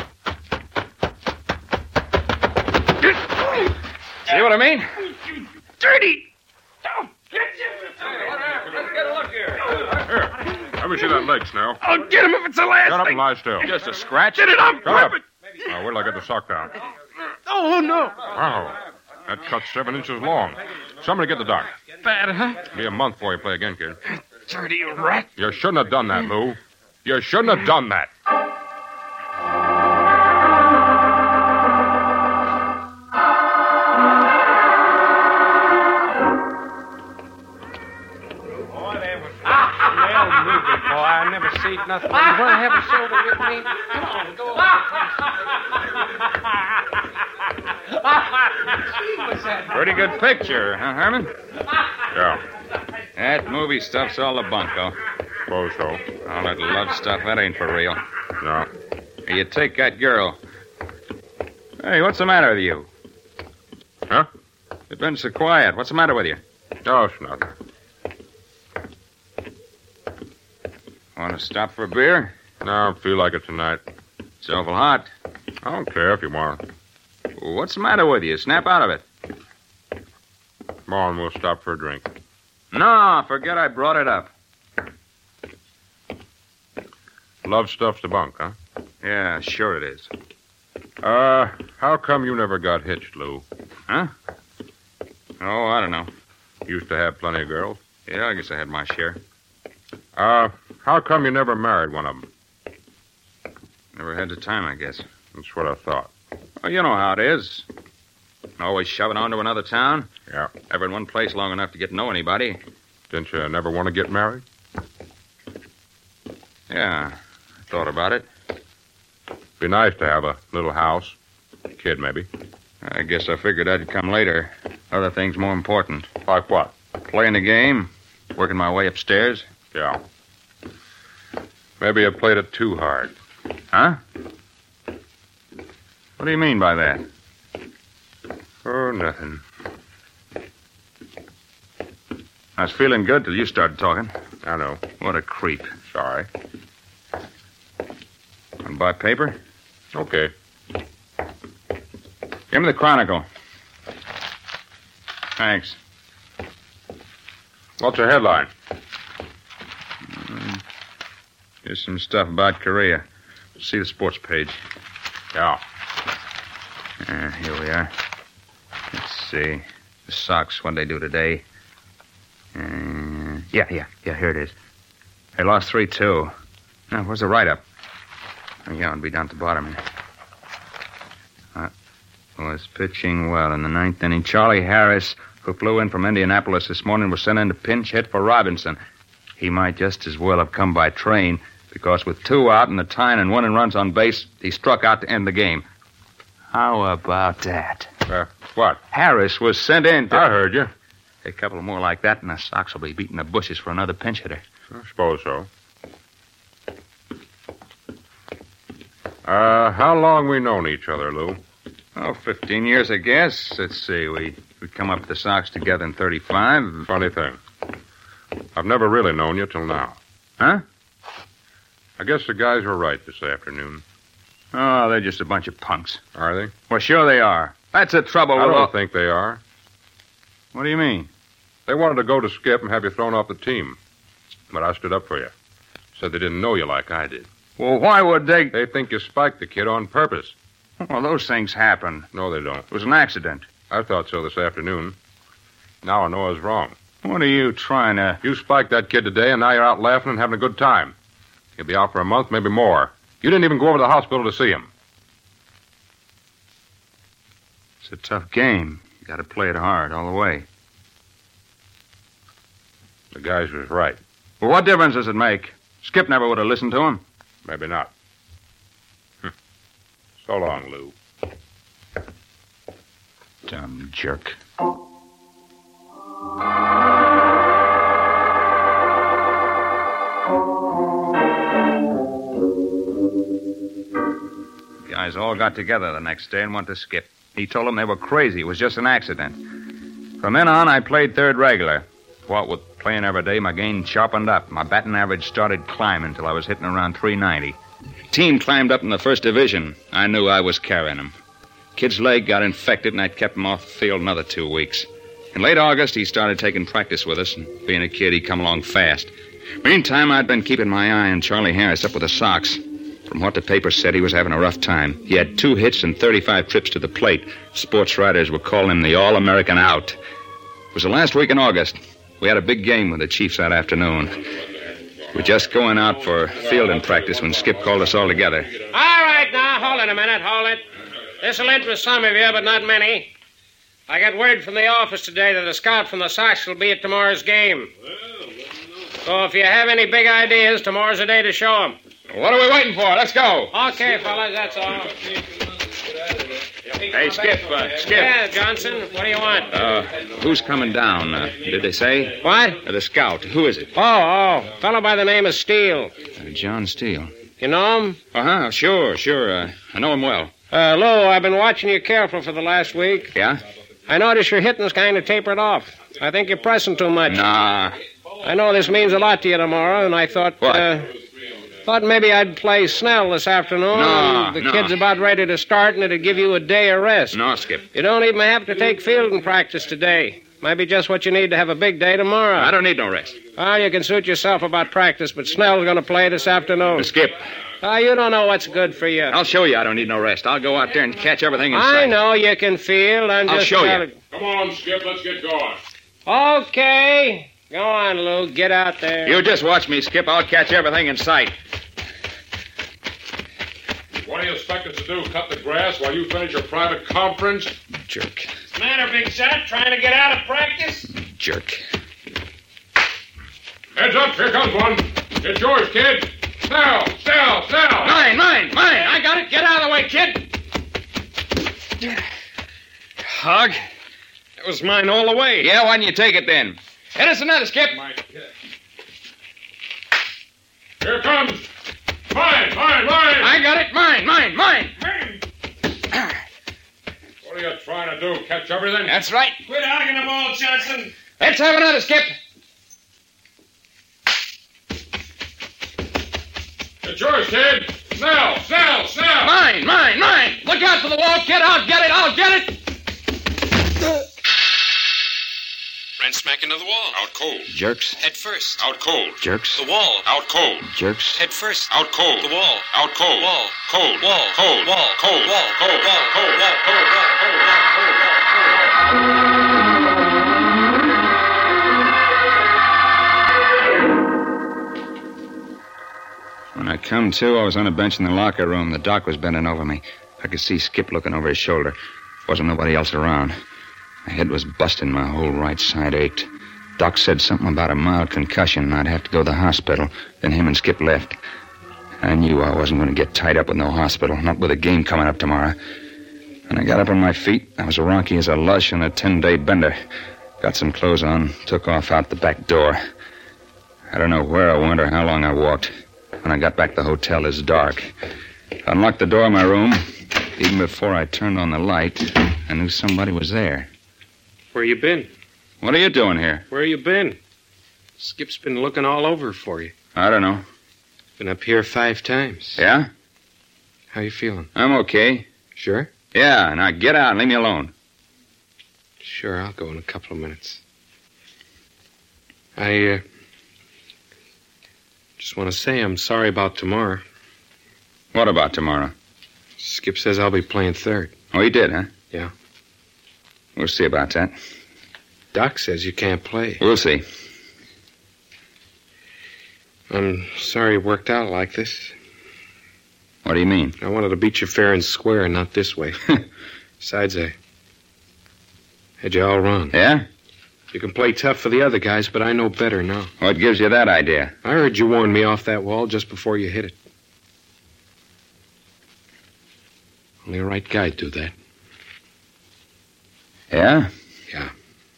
See what I mean? Dirty! Here. Let me see that leg, Snell. I'll get him if it's the last Shut up thing. and lie still. Just a scratch. Get it up. Shut up. Grip Now, wait till I get the sock down. it. Oh, no. Wow. That cut's seven inches long. Somebody get the doc. Bad, huh? Be a month before you play again, kid. Dirty rat. You shouldn't have done that, Lou. You shouldn't have done that. I never seen nothing. You want to have a soda with me? Come on, go over. Pretty good picture, huh, Herman? Yeah. That movie stuff's all the bunko. Suppose so. All that love stuff, that ain't for real. No. Hey, you take that girl. Hey, what's the matter with you? Huh? You've been so quiet. What's the matter with you? No, it's nothing. Want to stop for a beer? No, I don't feel like it tonight. It's awful hot. I don't care if you want. What's the matter with you? Snap out of it. Come on, we'll stop for a drink. No, forget I brought it up. Love stuff's the bunk, huh? Yeah, sure it is. Uh, how come you never got hitched, Lou? Huh? Oh, I don't know. Used to have plenty of girls. Yeah, I guess I had my share. Uh, how come you never married one of them? Never had the time, I guess. That's what I thought. Well, you know how it is. Always shoving on to another town. Yeah. Never in one place long enough to get to know anybody. Didn't you never want to get married? Yeah, I thought about it. Be nice to have a little house. A kid, maybe. I guess I figured that'd come later. Other things more important. Like what? Playing the game. Working my way upstairs. Yeah. Maybe you played it too hard. Huh? What do you mean by that? Oh, nothing. I was feeling good till you started talking. I know. What a creep. Sorry. Want to buy paper? Okay. Give me the Chronicle. Thanks. What's the headline? Mm, here's some stuff about Korea. See the sports page. Yeah. Uh, here we are. Let's see. The Sox, what'd they do today? Uh, yeah, yeah, yeah, here it is. They lost three two. Now, where's the write-up? Oh, yeah, it'll be down at the bottom here. Uh, was pitching well in the ninth inning. Charlie Harris, who flew in from Indianapolis this morning, was sent in to pinch hit for Robinson. He might just as well have come by train, because with two out and the tying and winning runs on base, he struck out to end the game. How about that? Uh, what? Harris was sent in to... I heard you. A couple more like that, and the Sox will be beating the bushes for another pinch hitter. I suppose so. Uh, how long we known each other, Lou? Oh, fifteen years, I guess. Let's see, we, we come up with the Sox together in thirty-five. Funny thing. I've never really known you till now. Huh? I guess the guys were right this afternoon. Oh, they're just a bunch of punks. Are they? Well, sure they are. That's the trouble I with don't all... think they are. What do you mean? They wanted to go to Skip and have you thrown off the team. But I stood up for you. Said they didn't know you like I did. Well, why would they... They think you spiked the kid on purpose. Well, those things happen. No, they don't. It was an accident. I thought so this afternoon. Now I know I was wrong. What are you trying to... You spiked that kid today, and now you're out laughing and having a good time. He'll be out for a month, maybe more. You didn't even go over to the hospital to see him. It's a tough game. You got to play it hard all the way. The guys was right. Well, what difference does it make? Skip never would have listened to him. Maybe not. So long, Lou. Dumb jerk. Guys all got together the next day and went to Skip. He told them they were crazy. It was just an accident. From then on, I played third regular. What with playing every day, my game sharpened up. My batting average started climbing until I was hitting around three ninety. Team climbed up in the first division. I knew I was carrying him. Kid's leg got infected, and I kept him off the field another two weeks. In late August, he started taking practice with us, and being a kid, he come along fast. Meantime, I'd been keeping my eye on Charlie Harris up with the Sox. From what the paper said, he was having a rough time. He had two hits and thirty-five trips to the plate. Sports writers were calling him the All-American Out. It was the last week in August. We had a big game with the Chiefs that afternoon. We're just going out for fielding practice when Skip called us all together. All right, now, hold it a minute, hold it. This'll interest some of you, but not many. I got word from the office today that a scout from the Sox will be at tomorrow's game. So if you have any big ideas, tomorrow's the day to show them. What are we waiting for? Let's go. Okay, fellas, that's all. Hey, Skip, uh, Skip. Yeah, Johnson, what do you want? Uh, who's coming down? Uh, did they say? What? Uh, the scout. Who is it? Oh, oh, fellow by the name of Steele. Uh, John Steele. You know him? Uh-huh, sure, sure. Uh, I know him well. Uh, Lou, I've been watching you careful for the last week. Yeah? I notice your hitting's kind of tapered off. I think you're pressing too much. Nah. I know this means a lot to you tomorrow, and I thought... What? Uh, thought maybe I'd play Snell this afternoon. No, The no. kid's about ready to start, and it'd give you a day of rest. No, Skip. You don't even have to take fielding practice today. Might be just what you need to have a big day tomorrow. I don't need no rest. Well, you can suit yourself about practice, but Snell's going to play this afternoon. Uh, Skip. Ah, you don't know what's good for you. I'll show you I don't need no rest. I'll go out there and catch everything in sight. I know you can field. I'm I'll just show you. telling- Come on, Skip, let's get going. Okay. Go on, Lou. Get out there. You just watch me, Skip. I'll catch everything in sight. What do you expect us to do, cut the grass while you finish your private conference? Jerk. What's the matter, big shot? Trying to get out of practice? Jerk. Heads up, here comes one. It's yours, kid. Snell, Snell, Snell. Mine, mine, mine. I got it. Get out of the way, kid. Hog. That was mine all the way. Yeah, why didn't you take it then? Hit us another, Skip. Here it comes. Mine, mine, mine. I got it. Mine, mine, mine. What are you trying to do, catch everything? That's right. Quit hogging the ball, Johnson. Let's have another, Skip. It's yours, kid. Snell, Snell, Snell. Mine, mine, mine. Look out for the wall, kid. I'll get it. I'll get it. Ran smack into the wall. Out cold. Jerks. Head first. Out cold. Jerks. The wall. Out cold. Jerks. Head first. Out cold. The wall. Out cold. Wall. Cold. Wall. Cold. Wall. Cold. Wall. Cold. Wall. Cold. Wall. Wall. Cold. When I come to, I was on a bench in the locker room. The doc was bending over me. I could see Skip looking over his shoulder. Wasn't nobody else around. My head was busting. My whole right side ached. Doc said something about a mild concussion, and I'd have to go to the hospital. Then him and Skip left. I knew I wasn't going to get tied up with no hospital, not with a game coming up tomorrow. When I got up on my feet, I was ronky as a lush on a ten-day bender. Got some clothes on, took off out the back door. I don't know where I went or how long I walked. When I got back to the hotel, it was dark. Unlocked the door of my room. Even before I turned on the light, I knew somebody was there. Where you been? What are you doing here? Where you been? Skip's been looking all over for you. I don't know. Been up here five times. Yeah? How you feeling? I'm okay. Sure? Yeah, now get out and leave me alone. Sure, I'll go in a couple of minutes. I, uh... just want to say I'm sorry about tomorrow. What about tomorrow? Skip says I'll be playing third. Oh, he did, huh? Yeah. We'll see about that. Doc says you can't play. We'll see. I'm sorry it worked out like this. What do you mean? I wanted to beat you fair and square and not this way. Besides, I had you all wrong. Yeah? You can play tough for the other guys, but I know better now. What gives you that idea? I heard you warn me off that wall just before you hit it. Only a right guy'd do that. Yeah? Yeah.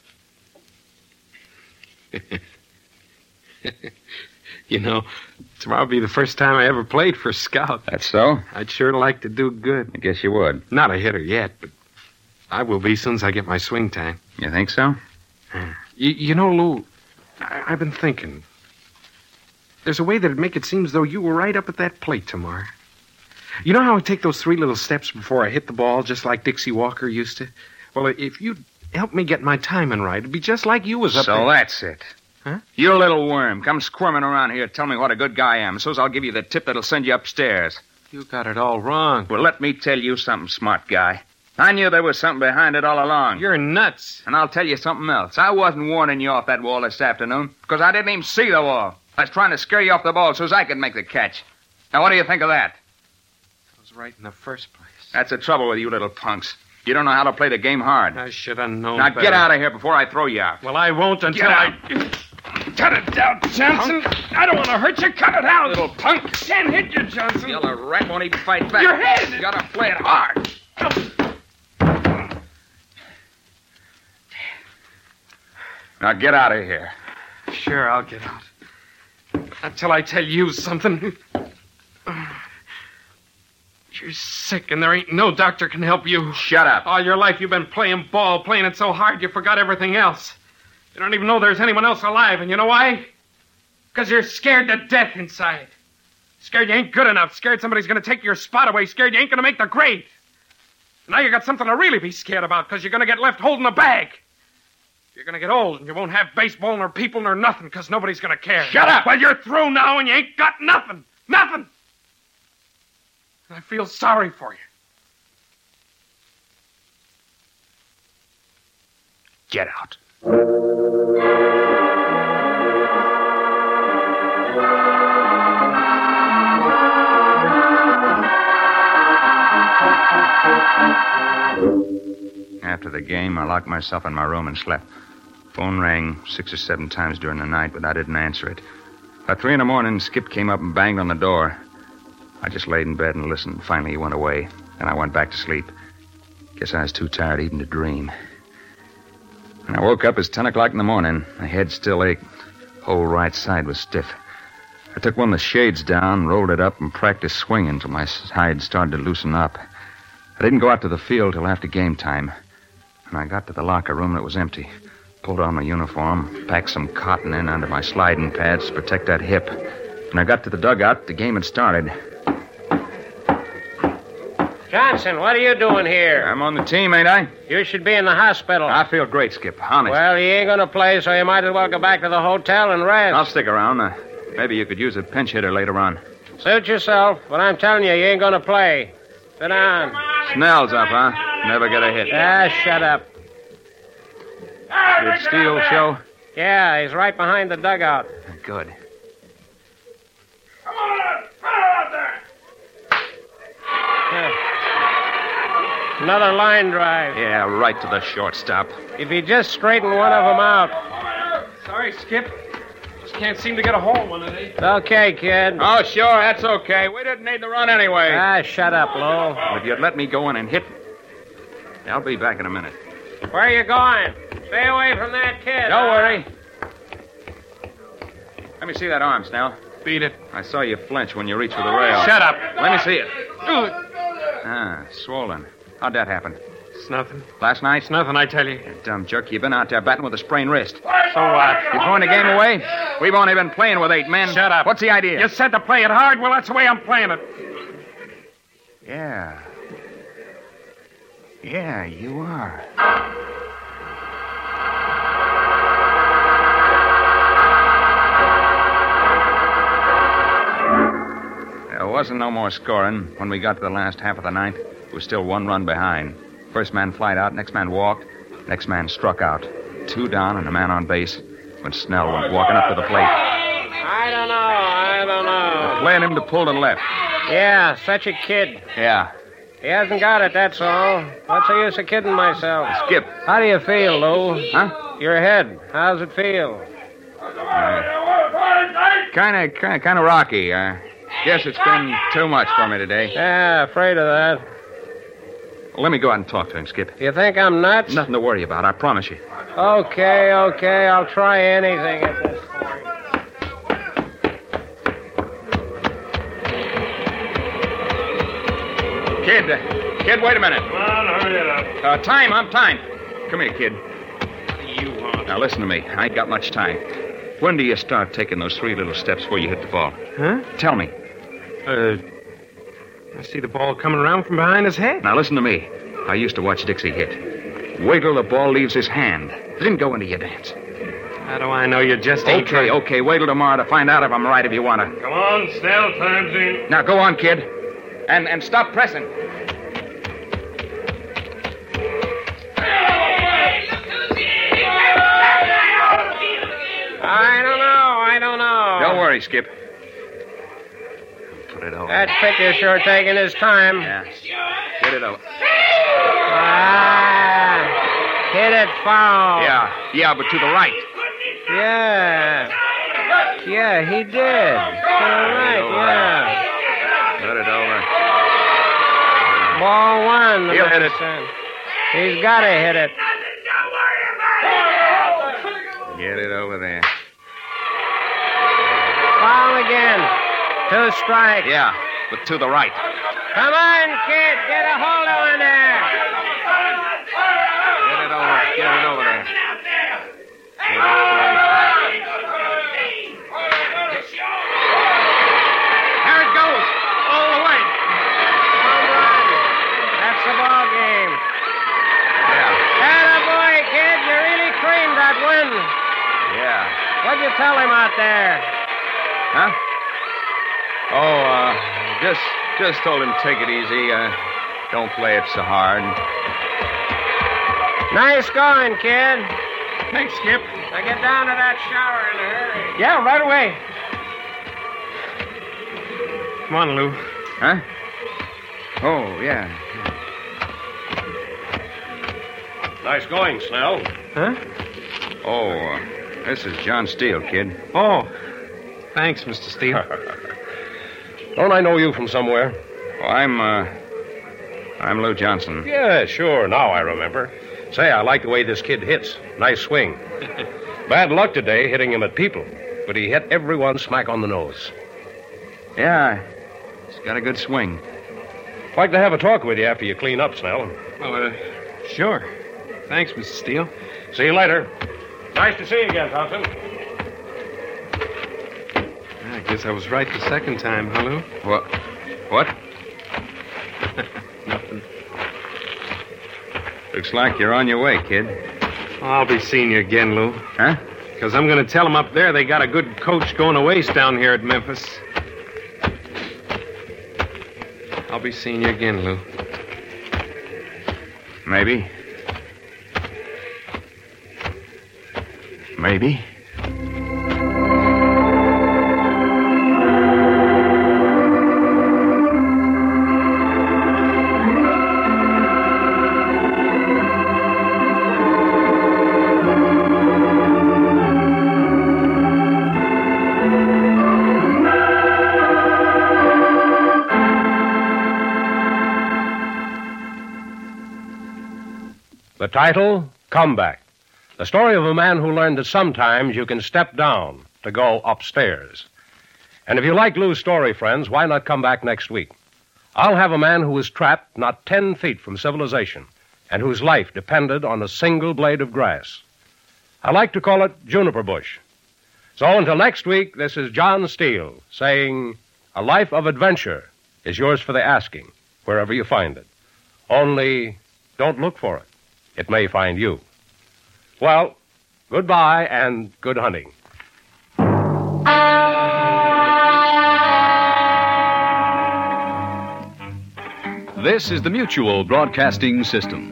You know, tomorrow will be the first time I ever played for a scout. That's so? I'd sure like to do good. I guess you would. Not a hitter yet, but I will be as soon as I get my swing time. You think so? You, you know, Lou, I, I've been thinking. There's a way that'd make it seem as though you were right up at that plate tomorrow. You know how I take those three little steps before I hit the ball, just like Dixie Walker used to? Well, if you'd help me get my timing right, it'd be just like you was up so there. So that's it. Huh? You little worm. Come squirming around here. Tell me what a good guy I am. So's I'll give you the tip that'll send you upstairs. You got it all wrong. Well, let me tell you something, smart guy. I knew there was something behind it all along. You're nuts. And I'll tell you something else. I wasn't warning you off that wall this afternoon because I didn't even see the wall. I was trying to scare you off the ball so's I could make the catch. Now, what do you think of that? I was right in the first place. That's the trouble with you little punks. You don't know how to play the game hard. I should have known Now, better. get out of here before I throw you out. Well, I won't until Get out. I... Cut it out, Johnson. Punk. I don't want to hurt you. Cut it out. Little punk. Can't hit you, Johnson. Yellow rat won't even fight back. Your head. You gotta play it hard. Now get out of here. Sure, I'll get out. Until I tell you something. You're sick, and there ain't no doctor can help you. Shut up. All your life you've been playing ball, playing it so hard you forgot everything else. You don't even know there's anyone else alive, and you know why? Because you're scared to death inside. Scared you ain't good enough. Scared somebody's going to take your spot away. Scared you ain't going to make the grade. Now you got something to really be scared about, because you're going to get left holding a bag. You're going to get old, and you won't have baseball nor people nor nothing, because nobody's going to care. Shut up! Well, you're through now, and you ain't got nothing. Nothing! And I feel sorry for you. Get out. After the game, I locked myself in my room and slept. Phone rang six or seven times during the night, but I didn't answer it. About three in the morning, Skip came up and banged on the door. I just laid in bed and listened. Finally, he went away. Then I went back to sleep. Guess I was too tired even to dream. When I woke up, it was ten o'clock in the morning. My head still ached. Whole right side was stiff. I took one of the shades down, rolled it up, and practiced swinging until my side started to loosen up. I didn't go out to the field till after game time. When I got to the locker room, it was empty. Pulled on my uniform, packed some cotton in under my sliding pads to protect that hip. When I got to the dugout, the game had started. Johnson, what are you doing here? I'm on the team, ain't I? You should be in the hospital. I feel great, Skip. Honest. Well, you ain't going to play, so you might as well go back to the hotel and rest. I'll stick around. Uh, maybe you could use a pinch hitter later on. Suit yourself, but I'm telling you, you ain't going to play. Sit down. Snell's up, huh? Never get a hit. Ah, shut up. Did Steele show? Yeah, he's right behind the dugout. Good. Come on out! Come out there! Yeah. Another line drive. Yeah, right to the shortstop. If he just straightened one of them out. Sorry, Skip. Just can't seem to get a hole one today. It's okay, kid. Oh, sure, that's okay. We didn't need the run anyway. Ah, shut up, Lou. If you'd let me go in and hit... I'll be back in a minute. Where are you going? Stay away from that kid. Don't huh? worry. Let me see that arm, Snell. Beat it. I saw you flinch when you reached for the rail. Shut up. Let me see it. Do it. Ah, swollen. How'd that happen? It's nothing. Last night? It's nothing, I tell you. You dumb jerk. You've been out there batting with a sprained wrist. So what? You throwing the game away? We've only been playing with eight men. Shut up. What's the idea? You said to play it hard. Well, that's the way I'm playing it. Yeah. Yeah, you are. There wasn't no more scoring. When we got to the last half of the ninth, it was still one run behind. First man flied out, next man walked, next man struck out. Two down and a man on base when Snell went walking up to the plate. I don't know. I don't know. Playing him to pull to the left. Yeah, such a kid. Yeah. He hasn't got it, that's all. What's the use of kidding myself? Skip. How do you feel, Lou? Huh? Your head. How's it feel? Kind of, kind of, kind of rocky. I uh, guess it's been too much for me today. Yeah, afraid of that. Well, let me go out and talk to him, Skip. You think I'm nuts? Nothing to worry about, I promise you. Okay, okay. I'll try anything at this point. Kid, uh, kid, wait a minute. Come on, hurry it up. Uh, time, I'm time. Come here, kid. What do you want? Now, listen to me. I ain't got much time. When do you start taking those three little steps before you hit the ball? Huh? Tell me. Uh, I see the ball coming around from behind his head. Now, listen to me. I used to watch Dixie hit. Wait till the ball leaves his hand. Then go into your dance. How do I know you just ain't Okay, trying- okay. Wait till tomorrow to find out if I'm right if you want to. Come on, Snell, time's in. Now, go on, kid. And and stop pressing. I don't know. I don't know. Don't worry, Skip. Put it over. That pitcher's sure taking his time. Yeah. Get it over. Ah, hit it foul. Yeah, yeah, but to the right. Yeah. Yeah, he did. To the right, yeah. Put it over. Ball one. the He'll hit man it. said. He's got to hit it. Get it over there. Foul again. Two strikes. Yeah, but to the right. Come on, kid. Get a hold on there. Get it over. Get it over there. There it goes. All the way. Home run. That's the ball game. Yeah. Attaboy, kid. You really creamed that win. Yeah. What'd you tell him out there? Huh? Oh, uh, just just told him to take it easy. Uh, don't play it so hard. Nice going, kid. Thanks, Skip. Now get down to that shower in a hurry. Yeah, right away. Come on, Lou. Huh? Oh, yeah. Nice going, Snell. Huh? Oh, uh, this is John Steele, kid. Oh, thanks, Mister Steele. Don't I know you from somewhere? Oh, I'm, uh, I'm Lou Johnson. Yeah, sure. Now I remember. Say, I like the way this kid hits. Nice swing. Bad luck today hitting him at people, but he hit everyone smack on the nose. Yeah, he's got a good swing. Like to have a talk with you after you clean up, Snell. Oh, uh, sure. Thanks, Mister Steele. See you later. Nice to see you again, Thompson. I guess I was right the second time, huh, Lou? What? What? Nothing. Looks like you're on your way, kid. I'll be seeing you again, Lou. Huh? Because I'm going to tell them up there they got a good coach going to waste down here at Memphis. I'll be seeing you again, Lou. Maybe. Maybe. The title, Comeback. The story of a man who learned that sometimes you can step down to go upstairs. And if you like Lou's story, friends, why not come back next week? I'll have a man who was trapped not ten feet from civilization and whose life depended on a single blade of grass. I like to call it Juniper Bush. So until next week, this is John Steele saying, a life of adventure is yours for the asking, wherever you find it. Only don't look for it. It may find you. Well, goodbye and good hunting. This is the Mutual Broadcasting System.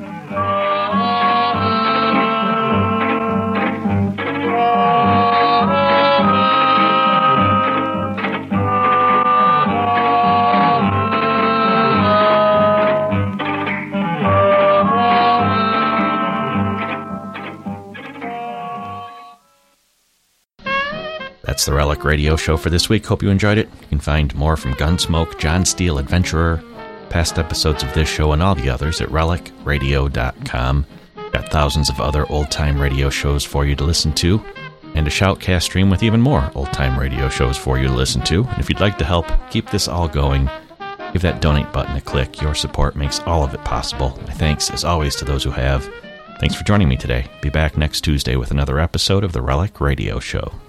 That's the Relic Radio Show for this week. Hope you enjoyed it. You can find more from Gunsmoke, John Steele, Adventurer, past episodes of this show and all the others at relic radio dot com. Got thousands of other old-time radio shows for you to listen to, and a Shoutcast stream with even more old-time radio shows for you to listen to. And if you'd like to help keep this all going, give that donate button a click. Your support makes all of it possible. My thanks, as always, to those who have. Thanks for joining me today. Be back next Tuesday with another episode of the Relic Radio Show.